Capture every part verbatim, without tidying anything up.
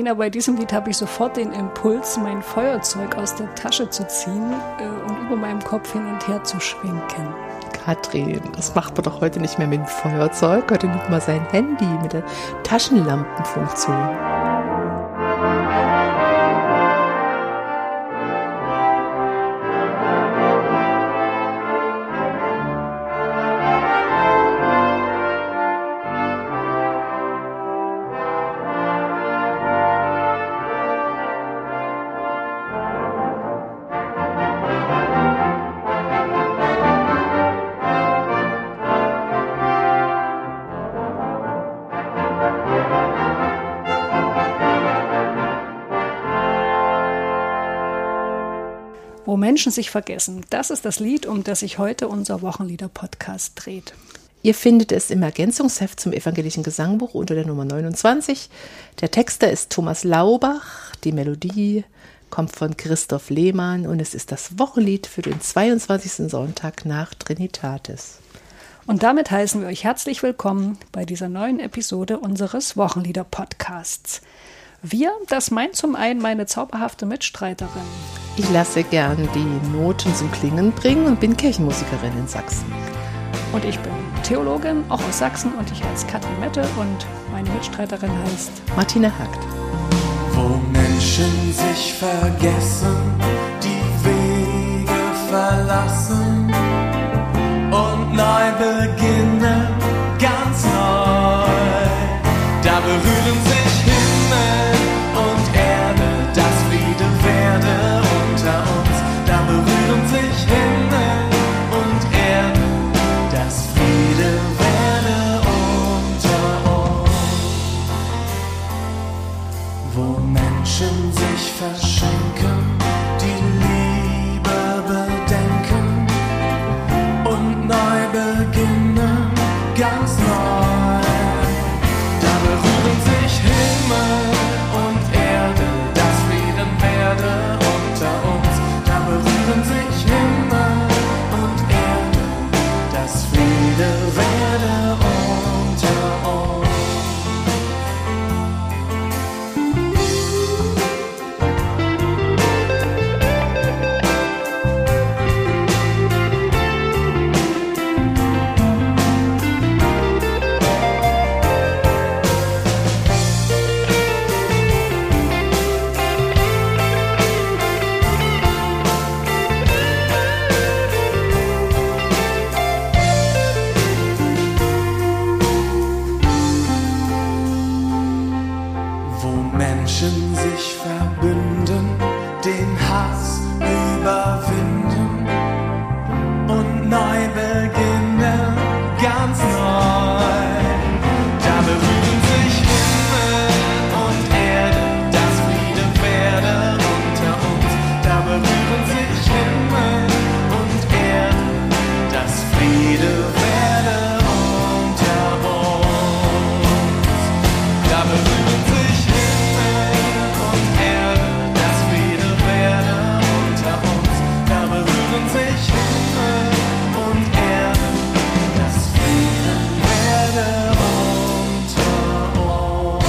Katharina, bei diesem Lied habe ich sofort den Impuls, mein Feuerzeug aus der Tasche zu ziehen äh, und über meinem Kopf hin und her zu schwenken. Katrin, das macht man doch heute nicht mehr mit dem Feuerzeug. Heute nimmt man sein Handy mit der Taschenlampenfunktion. Wo Menschen sich vergessen, das ist das Lied, um das sich heute unser Wochenlieder-Podcast dreht. Ihr findet es im Ergänzungsheft zum Evangelischen Gesangbuch unter der Nummer neunundzwanzig. Der Texter ist Thomas Laubach, die Melodie kommt von Christoph Lehmann und es ist das Wochenlied für den zweiundzwanzigsten Sonntag nach Trinitatis. Und damit heißen wir euch herzlich willkommen bei dieser neuen Episode unseres Wochenlieder-Podcasts. Wir, das meint zum einen meine zauberhafte Mitstreiterin. Ich lasse gern die Noten zum Klingen bringen und bin Kirchenmusikerin in Sachsen. Und ich bin Theologin, auch aus Sachsen, und ich heiße Katrin Mette und meine Mitstreiterin heißt Martina Hagt. Wo Menschen sich vergessen, die Wege verlassen und neu beginnen, ganz neu. Da berühren sich Himmel und Erde, das Friede werde unter uns. Da berühren sich Himmel und Erde, das Friede werde unter uns. Wo Menschen sich verschenken, die Liebe bedenken und neu beginnen, ganz neu. Da berühren sich Himmel und Erde, das Frieden werde unter uns. Da berühren sich Himmel und Erde, das Friede werde unter uns. Menschen sich verbünden, den Hass überwinden und neu beginnen, ganz neu. Da berühren sich Himmel und Erde, das Friede werde unter uns. Da berühren sich Himmel und Erde, das Friede werde unter uns. Da berühren sich und Erde, das Friede werde unter uns. Da berühren sich Himmel und Erde, das Friede werde unter uns.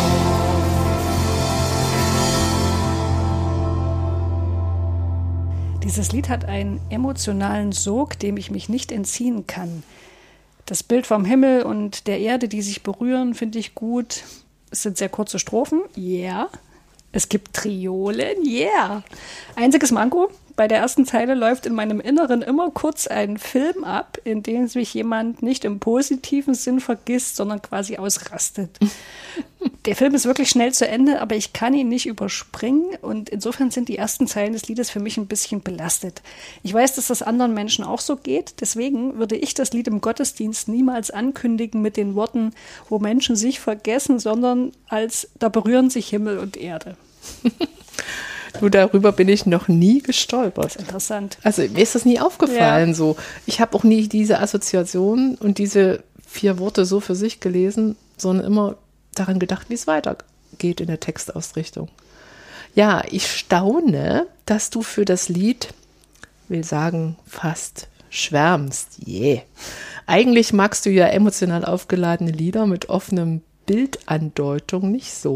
Dieses Lied hat einen emotionalen Sog, dem ich mich nicht entziehen kann. Das Bild vom Himmel und der Erde, die sich berühren, finde ich gut. Es sind sehr kurze Strophen, yeah. Es gibt Triolen, yeah. Einziges Manko, bei der ersten Zeile läuft in meinem Inneren immer kurz ein Film ab, in dem sich jemand nicht im positiven Sinn vergisst, sondern quasi ausrastet. Der Film ist wirklich schnell zu Ende, aber ich kann ihn nicht überspringen und insofern sind die ersten Zeilen des Liedes für mich ein bisschen belastet. Ich weiß, dass das anderen Menschen auch so geht, deswegen würde ich das Lied im Gottesdienst niemals ankündigen mit den Worten, wo Menschen sich vergessen, sondern als da berühren sich Himmel und Erde. Du, darüber bin ich noch nie gestolpert. Das ist interessant. Also mir ist das nie aufgefallen Ja. so. Ich habe auch nie diese Assoziation und diese vier Worte so für sich gelesen, sondern immer daran gedacht, wie es weitergeht in der Textausrichtung. Ja, ich staune, dass du für das Lied, will sagen, fast schwärmst. Yeah. Eigentlich magst du ja emotional aufgeladene Lieder mit offenem Bildandeutung nicht so.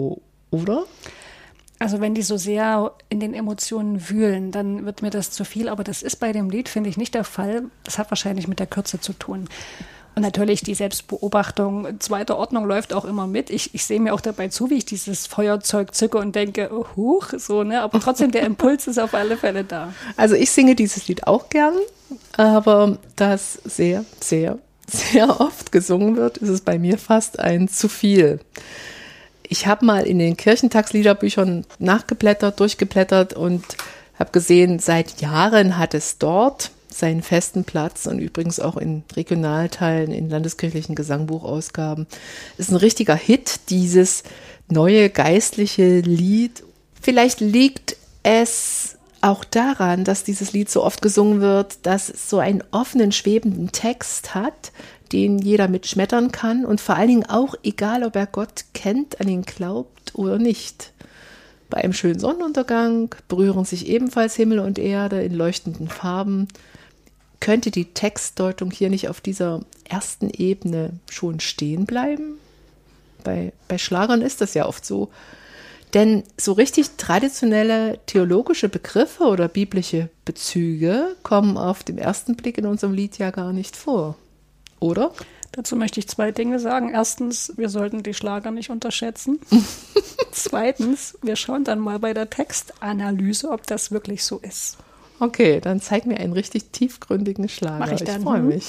oder? Also wenn die so sehr in den Emotionen wühlen, dann wird mir das zu viel. Aber das ist bei dem Lied, finde ich, nicht der Fall. Das hat wahrscheinlich mit der Kürze zu tun. Und natürlich die Selbstbeobachtung zweiter Ordnung läuft auch immer mit. Ich, ich sehe mir auch dabei zu, wie ich dieses Feuerzeug zücke und denke, oh, huch, so, ne? Aber trotzdem, der Impuls ist auf alle Fälle da. Also ich singe dieses Lied auch gern, aber das sehr, sehr, sehr oft gesungen wird, ist es bei mir fast ein zu viel. Ich habe mal in den Kirchentagsliederbüchern nachgeblättert, durchgeblättert und habe gesehen, seit Jahren hat es dort seinen festen Platz und übrigens auch in Regionalteilen, in landeskirchlichen Gesangbuchausgaben. Ist ein richtiger Hit, dieses neue geistliche Lied. Vielleicht liegt es auch daran, dass dieses Lied so oft gesungen wird, dass es so einen offenen, schwebenden Text hat, den jeder mitschmettern kann und vor allen Dingen auch, egal ob er Gott kennt, an ihn glaubt oder nicht. Bei einem schönen Sonnenuntergang berühren sich ebenfalls Himmel und Erde in leuchtenden Farben. Könnte die Textdeutung hier nicht auf dieser ersten Ebene schon stehen bleiben? Bei, bei Schlagern ist das ja oft so. Denn so richtig traditionelle theologische Begriffe oder biblische Bezüge kommen auf den ersten Blick in unserem Lied ja gar nicht vor. Oder? Dazu möchte ich zwei Dinge sagen. Erstens, wir sollten die Schlager nicht unterschätzen. Zweitens, wir schauen dann mal bei der Textanalyse, ob das wirklich so ist. Okay, dann zeig mir einen richtig tiefgründigen Schlager. Mach ich dann. Ich freue mich.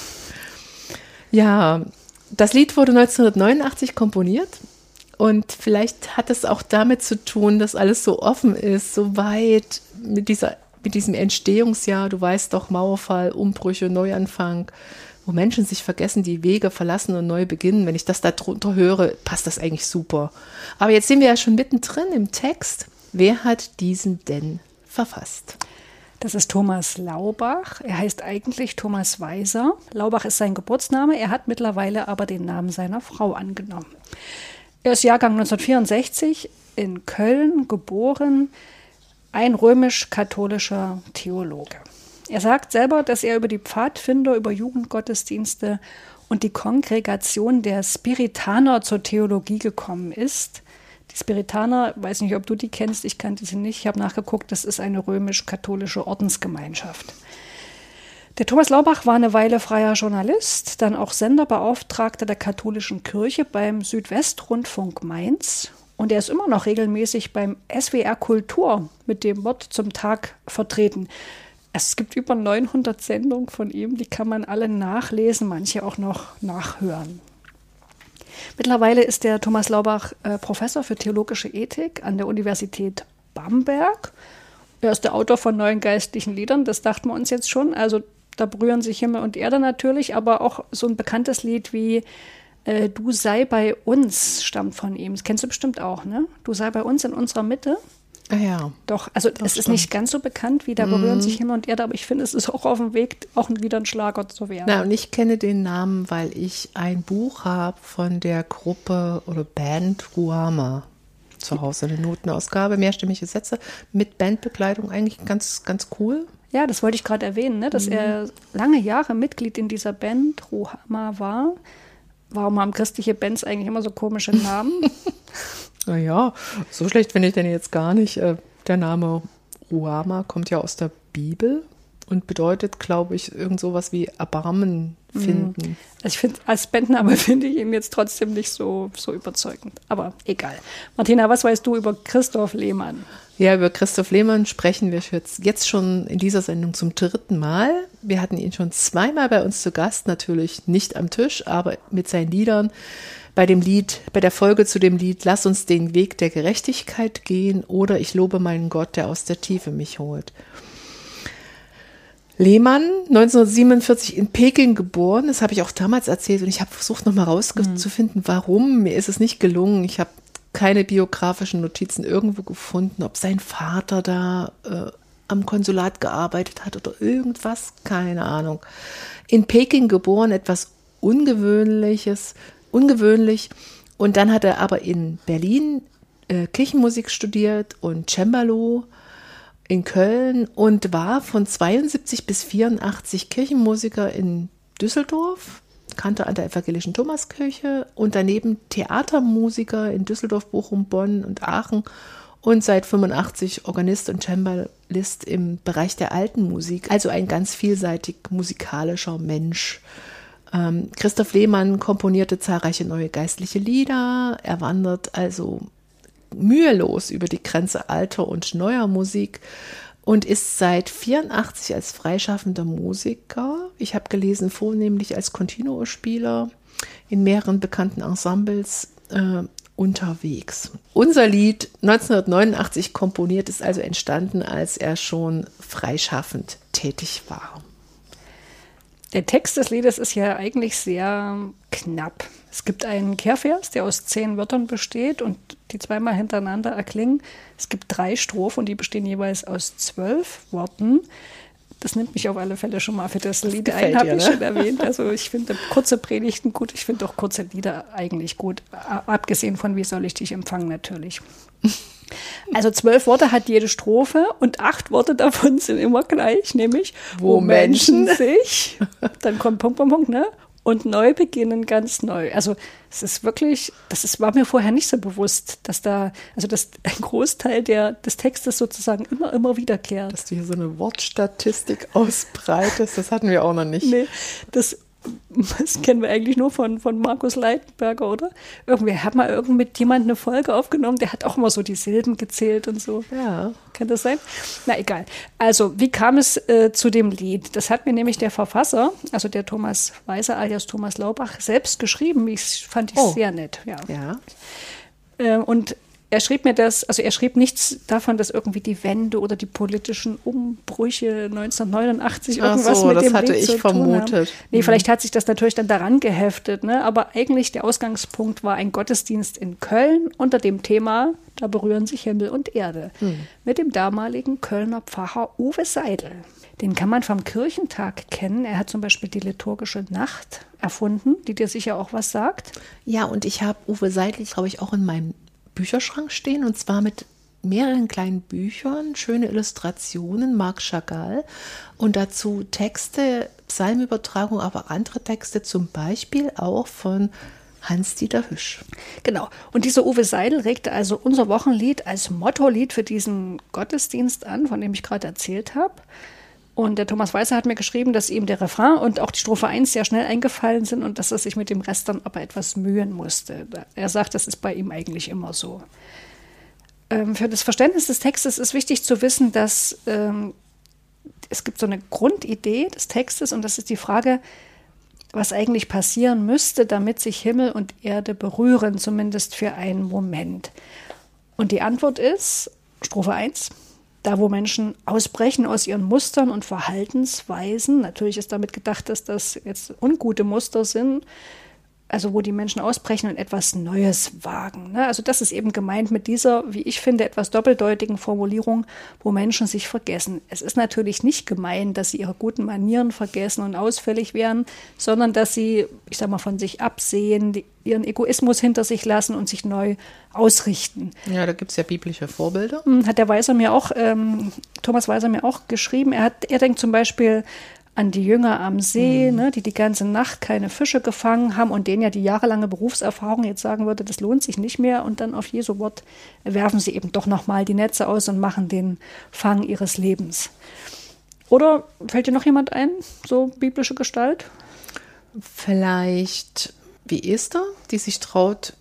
Ja, das Lied wurde neunzehnhundertneunundachtzig komponiert und vielleicht hat es auch damit zu tun, dass alles so offen ist, so weit mit dieser, mit diesem Entstehungsjahr. Du weißt doch, Mauerfall, Umbrüche, Neuanfang, wo Menschen sich vergessen, die Wege verlassen und neu beginnen. Wenn ich das da drunter höre, passt das eigentlich super. Aber jetzt sind wir ja schon mittendrin im Text. Wer hat diesen denn verfasst? Das ist Thomas Laubach. Er heißt eigentlich Thomas Weiser. Laubach ist sein Geburtsname. Er hat mittlerweile aber den Namen seiner Frau angenommen. Er ist Jahrgang neunzehnhundertvierundsechzig, in Köln geboren, ein römisch-katholischer Theologe. Er sagt selber, dass er über die Pfadfinder, über Jugendgottesdienste und die Kongregation der Spiritaner zur Theologie gekommen ist. Die Spiritaner, weiß nicht, ob du die kennst, ich kannte sie nicht, ich habe nachgeguckt, das ist eine römisch-katholische Ordensgemeinschaft. Der Thomas Laubach war eine Weile freier Journalist, dann auch Senderbeauftragter der katholischen Kirche beim Südwestrundfunk Mainz und er ist immer noch regelmäßig beim S W R Kultur mit dem Wort zum Tag vertreten. Es gibt über neunhundert Sendungen von ihm, die kann man alle nachlesen, manche auch noch nachhören. Mittlerweile ist der Thomas Laubach äh, Professor für theologische Ethik an der Universität Bamberg. Er ist der Autor von neuen geistlichen Liedern, das dachten wir uns jetzt schon. Also da berühren sich Himmel und Erde natürlich, aber auch so ein bekanntes Lied wie äh, Du sei bei uns stammt von ihm. Das kennst du bestimmt auch, ne? Du sei bei uns in unserer Mitte. Ah ja. Doch, also es ist stimmt. nicht ganz so bekannt, wie da berühren mm. sich Himmel und Erde, aber ich finde, es ist auch auf dem Weg, auch wieder ein Schlager zu werden. Na, und ich kenne den Namen, weil ich ein Buch habe von der Gruppe oder Band Ruama zu Hause, eine Notenausgabe, mehrstimmige Sätze mit Bandbekleidung, eigentlich ganz, ganz cool. Ja, das wollte ich gerade erwähnen, ne, dass mm. er lange Jahre Mitglied in dieser Band Ruama war. Warum haben christliche Bands eigentlich immer so komische Namen? Naja, so schlecht finde ich den jetzt gar nicht. Der Name Ruama kommt ja aus der Bibel und bedeutet, glaube ich, irgend sowas wie Erbarmen finden. Also ich finde, als Bandname finde ich ihn jetzt trotzdem nicht so, so überzeugend. Aber egal. Martina, was weißt du über Christoph Lehmann? Ja, über Christoph Lehmann sprechen wir jetzt, jetzt schon in dieser Sendung zum dritten Mal. Wir hatten ihn schon zweimal bei uns zu Gast, natürlich nicht am Tisch, aber mit seinen Liedern. Bei dem Lied, bei der Folge zu dem Lied Lass uns den Weg der Gerechtigkeit gehen oder Ich lobe meinen Gott, der aus der Tiefe mich holt. Lehmann, neunzehnhundertsiebenundvierzig in Peking geboren, das habe ich auch damals erzählt und ich habe versucht nochmal rauszufinden, warum. Mir ist es nicht gelungen. Ich habe keine biografischen Notizen irgendwo gefunden, ob sein Vater da äh, am Konsulat gearbeitet hat oder irgendwas, keine Ahnung. In Peking geboren, etwas Ungewöhnliches, ungewöhnlich. Und dann hat er aber in Berlin äh, Kirchenmusik studiert und Cembalo in Köln und war von zweiundsiebzig bis vierundachtzig Kirchenmusiker in Düsseldorf. Kantor an der evangelischen Thomaskirche und daneben Theatermusiker in Düsseldorf, Bochum, Bonn und Aachen und seit fünfundachtzig Organist und Cembalist im Bereich der alten Musik. Also ein ganz vielseitig musikalischer Mensch. Ähm, Christoph Lehmann komponierte zahlreiche neue geistliche Lieder. Er wandert also mühelos über die Grenze alter und neuer Musik und ist seit vierundachtzig als freischaffender Musiker, ich habe gelesen, vornehmlich als Continuo-Spieler in mehreren bekannten Ensembles äh, unterwegs. Unser Lied neunzehnhundertneunundachtzig komponiert ist also entstanden, als er schon freischaffend tätig war. Der Text des Liedes ist ja eigentlich sehr knapp. Es gibt einen Kehrvers, der aus zehn Wörtern besteht und die zweimal hintereinander erklingen. Es gibt drei Strophen und die bestehen jeweils aus zwölf Worten. Das nimmt mich auf alle Fälle schon mal für das, das Lied ein, habe ich ne? schon erwähnt. Also ich finde kurze Predigten gut, ich finde auch kurze Lieder eigentlich gut, abgesehen von Wie soll ich dich empfangen natürlich. Also zwölf Worte hat jede Strophe und acht Worte davon sind immer gleich, nämlich wo, wo Menschen, Menschen sich, dann kommt Punkt, Punkt, Punkt, ne? Und neu beginnen ganz neu. Also es ist wirklich, das ist, war mir vorher nicht so bewusst, dass da, also dass ein Großteil der, des Textes sozusagen immer, immer wiederkehrt. Dass du hier so eine Wortstatistik ausbreitest, das hatten wir auch noch nicht. Nee, das Das kennen wir eigentlich nur von, von Markus Leitenberger, oder? Irgendwie hat mal irgend mit jemandem eine Folge aufgenommen, der hat auch immer so die Silben gezählt und so. Ja. Kann das sein? Na, egal. Also, wie kam es äh, zu dem Lied? Das hat mir nämlich der Verfasser, also der Thomas Weiser alias Thomas Laubach, selbst geschrieben. Ich fand ich oh. sehr nett. Ja. ja. Äh, und er schrieb mir das, also er schrieb nichts davon, dass irgendwie die Wende oder die politischen Umbrüche neunzehnhundertneunundachtzig irgendwas so, mit dem Lied zu tun haben. Das hatte ich vermutet. Nee, mhm. vielleicht hat sich das natürlich dann daran geheftet, ne? Aber eigentlich der Ausgangspunkt war ein Gottesdienst in Köln unter dem Thema, da berühren sich Himmel und Erde, mhm. mit dem damaligen Kölner Pfarrer Uwe Seidel. Den kann man vom Kirchentag kennen. Er hat zum Beispiel die liturgische Nacht erfunden, die dir sicher auch was sagt. Ja, und ich habe Uwe Seidel, glaube ich, auch in meinem Bücherschrank stehen, und zwar mit mehreren kleinen Büchern, schöne Illustrationen, Marc Chagall und dazu Texte, Psalmübertragung, aber andere Texte, zum Beispiel auch von Hans-Dieter Hüsch. Genau. Und dieser Uwe Seidel regte also unser Wochenlied als Mottolied für diesen Gottesdienst an, von dem ich gerade erzählt habe. Und der Thomas Weiser hat mir geschrieben, dass ihm der Refrain und auch die Strophe eins sehr schnell eingefallen sind und dass er sich mit dem Rest dann aber etwas mühen musste. Er sagt, das ist bei ihm eigentlich immer so. Ähm, für das Verständnis des Textes ist wichtig zu wissen, dass ähm, es gibt so eine Grundidee des Textes und das ist die Frage, was eigentlich passieren müsste, damit sich Himmel und Erde berühren, zumindest für einen Moment. Und die Antwort ist, Strophe eins, da wo Menschen ausbrechen aus ihren Mustern und Verhaltensweisen, natürlich ist damit gedacht, dass das jetzt ungute Muster sind, also wo die Menschen ausbrechen und etwas Neues wagen. Also das ist eben gemeint mit dieser, wie ich finde, etwas doppeldeutigen Formulierung, wo Menschen sich vergessen. Es ist natürlich nicht gemeint, dass sie ihre guten Manieren vergessen und ausfällig werden, sondern dass sie, ich sag mal, von sich absehen, die, ihren Egoismus hinter sich lassen und sich neu ausrichten. Ja, da gibt es ja biblische Vorbilder. Hat der Weiser mir auch, ähm, Thomas Weiser mir auch geschrieben. Er hat, er denkt zum Beispiel an die Jünger am See, mhm. ne, die die ganze Nacht keine Fische gefangen haben und denen ja die jahrelange Berufserfahrung jetzt sagen würde, das lohnt sich nicht mehr. Und dann auf Jesu Wort werfen sie eben doch nochmal die Netze aus und machen den Fang ihres Lebens. Oder fällt dir noch jemand ein, so biblische Gestalt? Vielleicht wie Esther, die sich traut,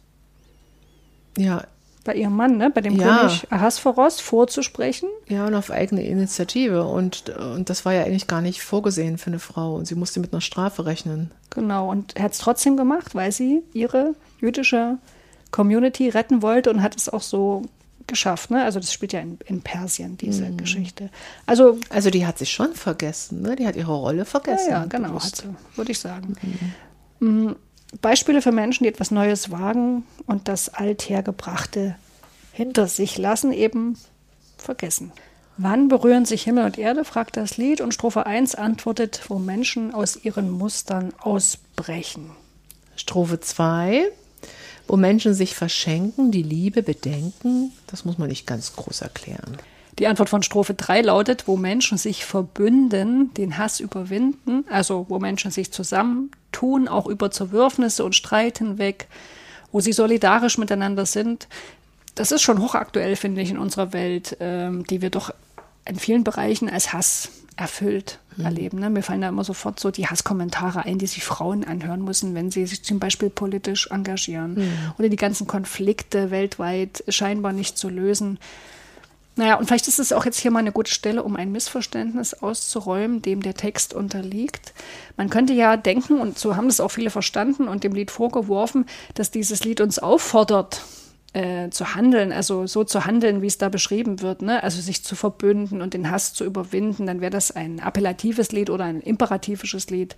ja, bei ihrem Mann, ne, bei dem ja. König Ahasveros vorzusprechen. Ja, und auf eigene Initiative. Und, und das war ja eigentlich gar nicht vorgesehen für eine Frau. Und sie musste mit einer Strafe rechnen. Genau, und er hat es trotzdem gemacht, weil sie ihre jüdische Community retten wollte und hat es auch so geschafft. Ne? Also das spielt ja in, in Persien, diese mhm. Geschichte. Also, also die hat sich schon vergessen, ne? Die hat ihre Rolle vergessen. Ja, ja genau, hat sie, würde ich sagen. Mhm. Beispiele für Menschen, die etwas Neues wagen und das Althergebrachte hinter sich lassen, eben vergessen. Wann berühren sich Himmel und Erde, fragt das Lied, und Strophe eins antwortet, wo Menschen aus ihren Mustern ausbrechen. Strophe zwei, wo Menschen sich verschenken, die Liebe bedenken, das muss man nicht ganz groß erklären. Die Antwort von Strophe drei lautet, wo Menschen sich verbünden, den Hass überwinden, also wo Menschen sich zusammentun tun, auch über Zerwürfnisse und Streit hinweg, wo sie solidarisch miteinander sind. Das ist schon hochaktuell, finde ich, in unserer Welt, ähm, die wir doch in vielen Bereichen als Hass erfüllt mhm. erleben. Ne? Mir fallen da immer sofort so die Hasskommentare ein, die sich Frauen anhören müssen, wenn sie sich zum Beispiel politisch engagieren. Mhm. Oder die ganzen Konflikte weltweit scheinbar nicht zu lösen. Naja, und vielleicht ist es auch jetzt hier mal eine gute Stelle, um ein Missverständnis auszuräumen, dem der Text unterliegt. Man könnte ja denken, und so haben das auch viele verstanden und dem Lied vorgeworfen, dass dieses Lied uns auffordert, Äh, zu handeln, also so zu handeln, wie es da beschrieben wird, ne? Also sich zu verbünden und den Hass zu überwinden, dann wäre das ein appellatives Lied oder ein imperativisches Lied.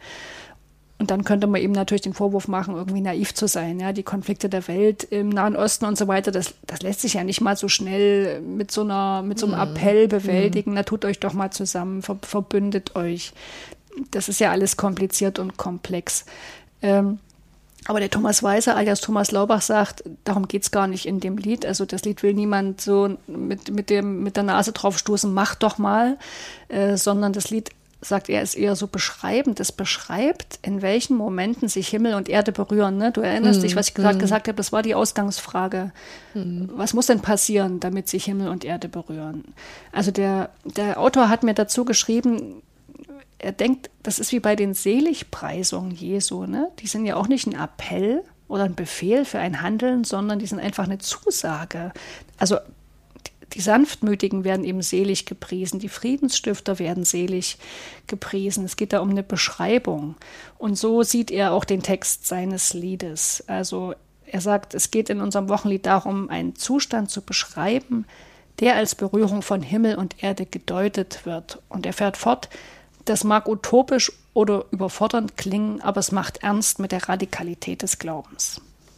Und dann könnte man eben natürlich den Vorwurf machen, irgendwie naiv zu sein. Ja? Die Konflikte der Welt im Nahen Osten und so weiter, das, das lässt sich ja nicht mal so schnell mit so, einer, mit so einem Appell bewältigen. Na, tut euch doch mal zusammen, ver, verbündet euch. Das ist ja alles kompliziert und komplex. Ähm, Aber der Thomas Weiser, alias Thomas Laubach, sagt, darum geht's gar nicht in dem Lied. Also das Lied will niemand so mit, mit, dem, mit der Nase drauf stoßen, mach doch mal, äh, sondern das Lied, sagt er, ist eher so beschreibend. Es beschreibt, in welchen Momenten sich Himmel und Erde berühren. Ne? Du erinnerst mm, dich, was ich gerade mm. gesagt habe, das war die Ausgangsfrage. Mm. Was muss denn passieren, damit sich Himmel und Erde berühren? Also der, der Autor hat mir dazu geschrieben, er denkt, das ist wie bei den Seligpreisungen Jesu, ne? Die sind ja auch nicht ein Appell oder ein Befehl für ein Handeln, sondern die sind einfach eine Zusage. Also die Sanftmütigen werden eben selig gepriesen, die Friedensstifter werden selig gepriesen. Es geht da um eine Beschreibung. Und so sieht er auch den Text seines Liedes. Also er sagt, es geht in unserem Wochenlied darum, einen Zustand zu beschreiben, der als Berührung von Himmel und Erde gedeutet wird. Und er fährt fort, das mag utopisch oder überfordernd klingen, aber es macht ernst mit der Radikalität des Glaubens.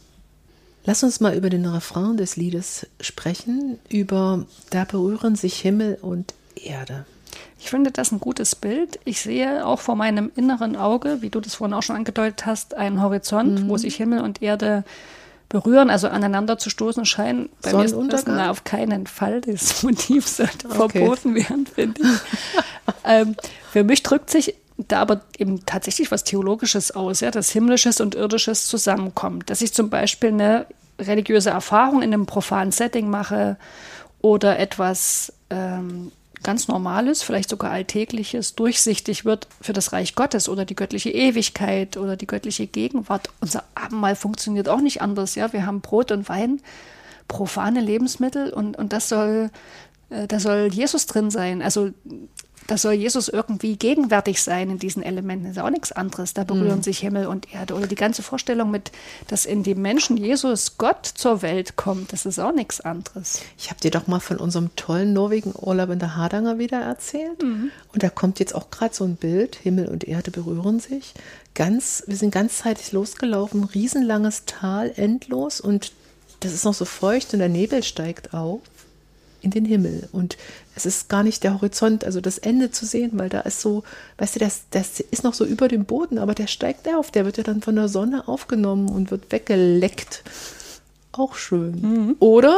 Lass uns mal über den Refrain des Liedes sprechen, über da berühren sich Himmel und Erde. Ich finde das ein gutes Bild. Ich sehe auch vor meinem inneren Auge, wie du das vorhin auch schon angedeutet hast, einen Horizont, mhm. wo sich Himmel und Erde berühren, also aneinander zu stoßen scheinen. Bei mir ist das na, auf keinen Fall. Das Motiv sollte okay. verboten werden, finde ich. ähm, für mich drückt sich da aber eben tatsächlich was Theologisches aus, ja, dass Himmlisches und Irdisches zusammenkommt. Dass ich zum Beispiel eine religiöse Erfahrung in einem profanen Setting mache oder etwas ähm, ganz Normales, vielleicht sogar Alltägliches, durchsichtig wird für das Reich Gottes oder die göttliche Ewigkeit oder die göttliche Gegenwart. Unser Abendmahl funktioniert auch nicht anders. Ja? Wir haben Brot und Wein, profane Lebensmittel und, und das soll, äh, da soll Jesus drin sein. Also da soll Jesus irgendwie gegenwärtig sein in diesen Elementen. Das ist auch nichts anderes. Da berühren mhm. sich Himmel und Erde. Oder die ganze Vorstellung mit, dass in dem Menschen Jesus Gott zur Welt kommt, das ist auch nichts anderes. Ich habe dir doch mal von unserem tollen Norwegen-Urlaub in der Hardanger wieder erzählt. Mhm. Und da kommt jetzt auch gerade so ein Bild, Himmel und Erde berühren sich. Ganz, wir sind ganzzeitig losgelaufen, riesenlanges Tal, endlos. Und das ist noch so feucht und der Nebel steigt auf in den Himmel. Und es ist gar nicht der Horizont, also das Ende zu sehen, weil da ist so, weißt du, das, das ist noch so über dem Boden, aber der steigt auf, der wird ja dann von der Sonne aufgenommen und wird weggeleckt. Auch schön. Mhm. Oder,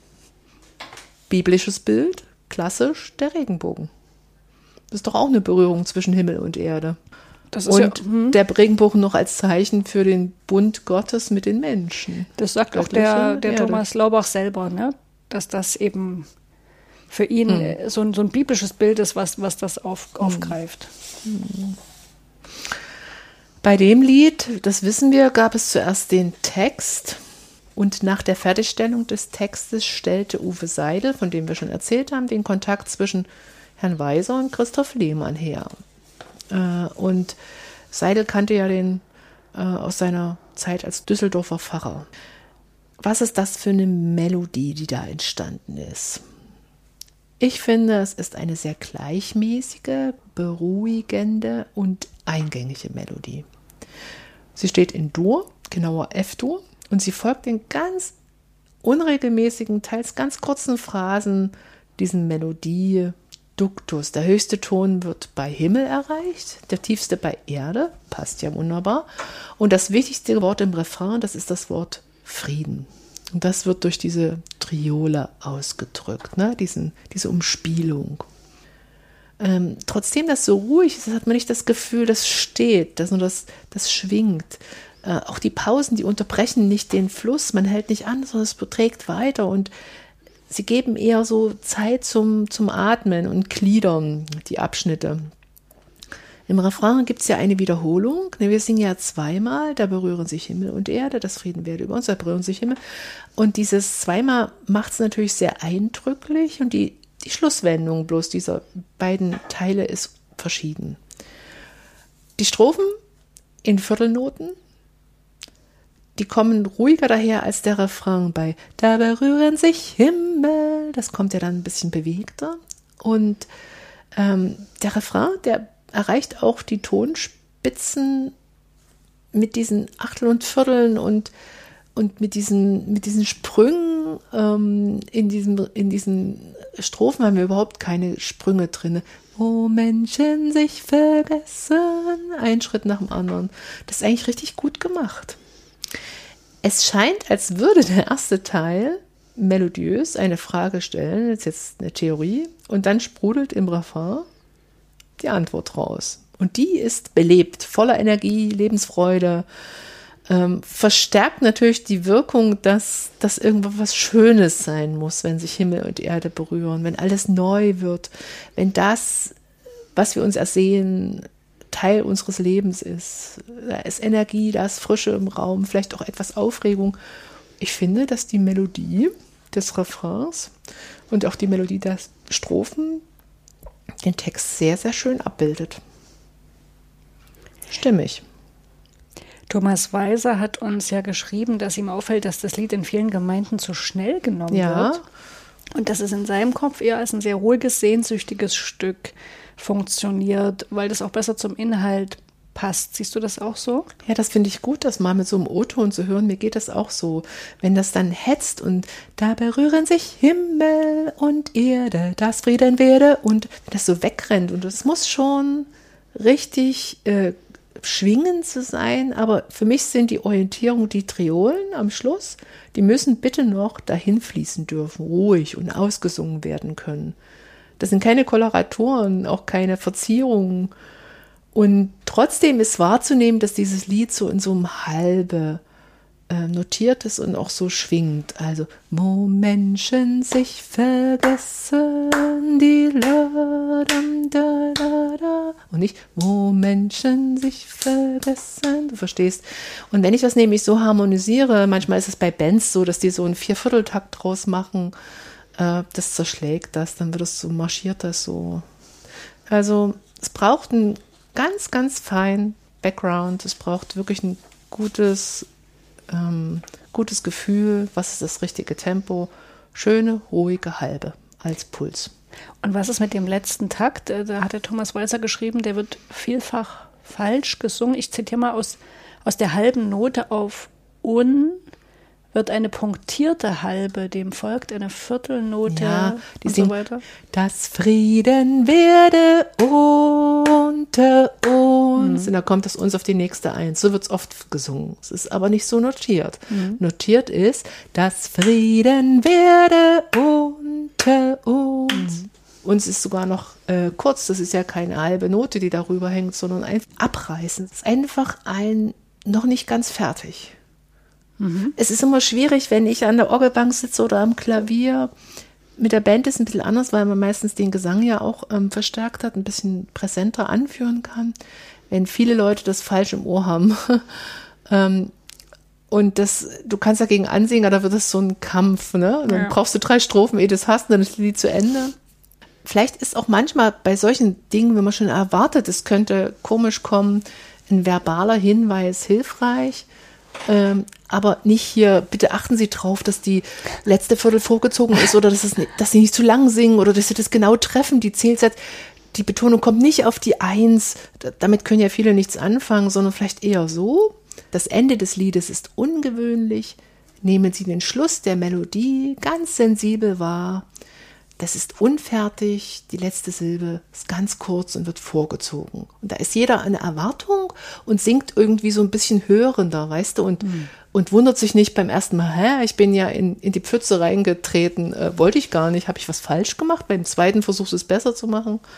biblisches Bild, klassisch, der Regenbogen. Das ist doch auch eine Berührung zwischen Himmel und Erde. Das ist und ja, hm. der Regenbogen noch als Zeichen für den Bund Gottes mit den Menschen. Das sagt auch der, der Thomas Laubach selber, ne? Dass das eben für ihn hm. so, ein, so ein biblisches Bild ist, was, was das auf, aufgreift. Hm. Bei dem Lied, das wissen wir, gab es zuerst den Text und nach der Fertigstellung des Textes stellte Uwe Seidel, von dem wir schon erzählt haben, den Kontakt zwischen Herrn Weiser und Christoph Lehmann her. Und Seidel kannte ja den äh, aus seiner Zeit als Düsseldorfer Pfarrer. Was ist das für eine Melodie, die da entstanden ist? Ich finde, es ist eine sehr gleichmäßige, beruhigende und eingängige Melodie. Sie steht in Dur, genauer F-Dur, und sie folgt in ganz unregelmäßigen, teils ganz kurzen Phrasen diesen Melodie Duktus. Der höchste Ton wird bei Himmel erreicht, der tiefste bei Erde, passt ja wunderbar. Und das wichtigste Wort im Refrain, das ist das Wort Frieden. Und das wird durch diese Triole ausgedrückt, ne? Diesen, diese Umspielung. ähm, trotzdem das so ruhig ist, hat man nicht das Gefühl, das steht, das, das, das schwingt. Äh, auch die Pausen, die unterbrechen nicht den Fluss, man hält nicht an, sondern es trägt weiter und sie geben eher so Zeit zum, zum Atmen und gliedern die Abschnitte. Im Refrain gibt es ja eine Wiederholung. Wir singen ja zweimal, da berühren sich Himmel und Erde, das Frieden werde über uns, da berühren sich Himmel. Und dieses zweimal macht es natürlich sehr eindrücklich und die, die Schlusswendung bloß dieser beiden Teile ist verschieden. Die Strophen in Viertelnoten, die kommen ruhiger daher als der Refrain bei Da berühren sich Himmel. Das kommt ja dann ein bisschen bewegter. Und ähm, der Refrain, der erreicht auch die Tonspitzen mit diesen Achtel und Vierteln und, und mit, diesen, mit diesen Sprüngen. Ähm, in, diesem, in diesen Strophen haben wir überhaupt keine Sprünge drin. Wo Menschen sich vergessen. Ein Schritt nach dem anderen. Das ist eigentlich richtig gut gemacht. Es scheint, als würde der erste Teil melodiös eine Frage stellen, das ist jetzt eine Theorie, und dann sprudelt im Refrain die Antwort raus. Und die ist belebt, voller Energie, Lebensfreude, ähm, verstärkt natürlich die Wirkung, dass das irgendwo was Schönes sein muss, wenn sich Himmel und Erde berühren, wenn alles neu wird, wenn das, was wir uns ersehen, Teil unseres Lebens ist. Da ist Energie, da ist Frische im Raum, vielleicht auch etwas Aufregung. Ich finde, dass die Melodie des Refrains und auch die Melodie der Strophen den Text sehr, sehr schön abbildet. Stimmig. Thomas Weiser hat uns ja geschrieben, dass ihm auffällt, dass das Lied in vielen Gemeinden zu schnell genommen ja. wird. Und dass es in seinem Kopf eher als ein sehr ruhiges, sehnsüchtiges Stück funktioniert, weil das auch besser zum Inhalt passt. Siehst du das auch so? Ja, das finde ich gut, das mal mit so einem O-Ton zu hören. Mir geht das auch so. Wenn das dann hetzt und da berühren sich Himmel und Erde, das Frieden werde und das so wegrennt. Und das muss schon richtig äh, schwingend zu sein. Aber für mich sind die Orientierung die Triolen am Schluss. Die müssen bitte noch dahin fließen dürfen, ruhig und ausgesungen werden können. Das sind keine Koloraturen, auch keine Verzierungen. Und trotzdem ist wahrzunehmen, dass dieses Lied so in so einem Halbe äh, notiert ist und auch so schwingt. Also, wo Menschen sich vergessen, die la, dam, da, da, da. Und nicht, wo Menschen sich vergessen. Du verstehst. Und wenn ich das nämlich so harmonisiere, manchmal ist es bei Bands so, dass die so einen Viervierteltakt draus machen, das zerschlägt das, dann wird es so, marschiert das so. Also es braucht einen ganz, ganz feinen Background, es braucht wirklich ein gutes, ähm, gutes Gefühl, was ist das richtige Tempo, schöne, ruhige Halbe als Puls. Und was ist mit dem letzten Takt? Da hat der Thomas Weiser geschrieben, der wird vielfach falsch gesungen. Ich zitiere mal aus, aus der halben Note auf Un wird eine punktierte Halbe, dem folgt eine Viertelnote ja, die und so weiter. Das Frieden werde unter uns. Mhm. Und da kommt das uns auf die nächste Eins. So wird es oft gesungen. Es ist aber nicht so notiert. Mhm. Notiert ist, das Frieden werde unter uns. Mhm. Und es ist sogar noch äh, kurz, das ist ja keine halbe Note, die darüber hängt, sondern ein Abreißen. Es ist einfach ein noch nicht ganz fertig. Es ist immer schwierig, wenn ich an der Orgelbank sitze oder am Klavier. Mit der Band ist es ein bisschen anders, weil man meistens den Gesang ja auch ähm, verstärkt hat, ein bisschen präsenter anführen kann. Wenn viele Leute das falsch im Ohr haben. ähm, und das, du kannst dagegen ansingen, aber da wird es so ein Kampf. Ne? Dann ja. brauchst du drei Strophen, ehe du das hast, und dann ist das Lied zu Ende. Vielleicht ist auch manchmal bei solchen Dingen, wenn man schon erwartet, es könnte komisch kommen, ein verbaler Hinweis hilfreich. Ähm, aber nicht hier, bitte achten Sie drauf, dass die letzte Viertel vorgezogen ist oder dass, es nicht, dass Sie nicht zu lang singen oder dass Sie das genau treffen. Die Zählzeit, die Betonung kommt nicht auf die Eins. Damit können ja viele nichts anfangen, sondern vielleicht eher so. Das Ende des Liedes ist ungewöhnlich. Nehmen Sie den Schluss der Melodie ganz sensibel wahr. Das ist unfertig, die letzte Silbe ist ganz kurz und wird vorgezogen. Und da ist jeder eine Erwartung und singt irgendwie so ein bisschen hörender, weißt du, und, mhm. und wundert sich nicht beim ersten Mal, hä, ich bin ja in, in die Pfütze reingetreten, äh, wollte ich gar nicht, habe ich was falsch gemacht? Beim zweiten versuchst du es besser zu machen.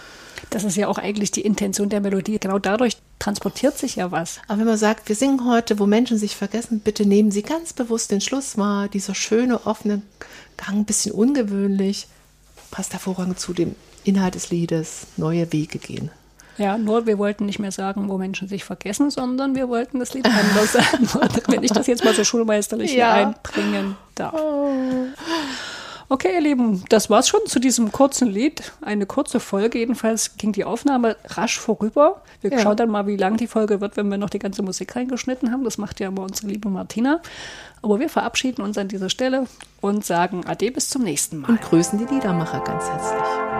Das ist ja auch eigentlich die Intention der Melodie. Genau dadurch transportiert sich ja was. Aber wenn man sagt, wir singen heute, wo Menschen sich vergessen, bitte nehmen Sie ganz bewusst den Schluss wahr. Dieser schöne, offene Gang, ein bisschen ungewöhnlich, passt hervorragend zu dem Inhalt des Liedes, neue Wege gehen. Ja, nur wir wollten nicht mehr sagen, wo Menschen sich vergessen, sondern wir wollten das Lied anders sagen, wenn ich das jetzt mal so schulmeisterlich Ja. hier einbringen darf. Okay, ihr Lieben, das war's schon zu diesem kurzen Lied. Eine kurze Folge, jedenfalls ging die Aufnahme rasch vorüber. Wir Ja. schauen dann mal, wie lang die Folge wird, wenn wir noch die ganze Musik reingeschnitten haben. Das macht ja immer unsere liebe Martina. Aber wir verabschieden uns an dieser Stelle und sagen Ade bis zum nächsten Mal. Und grüßen die Liedermacher ganz herzlich.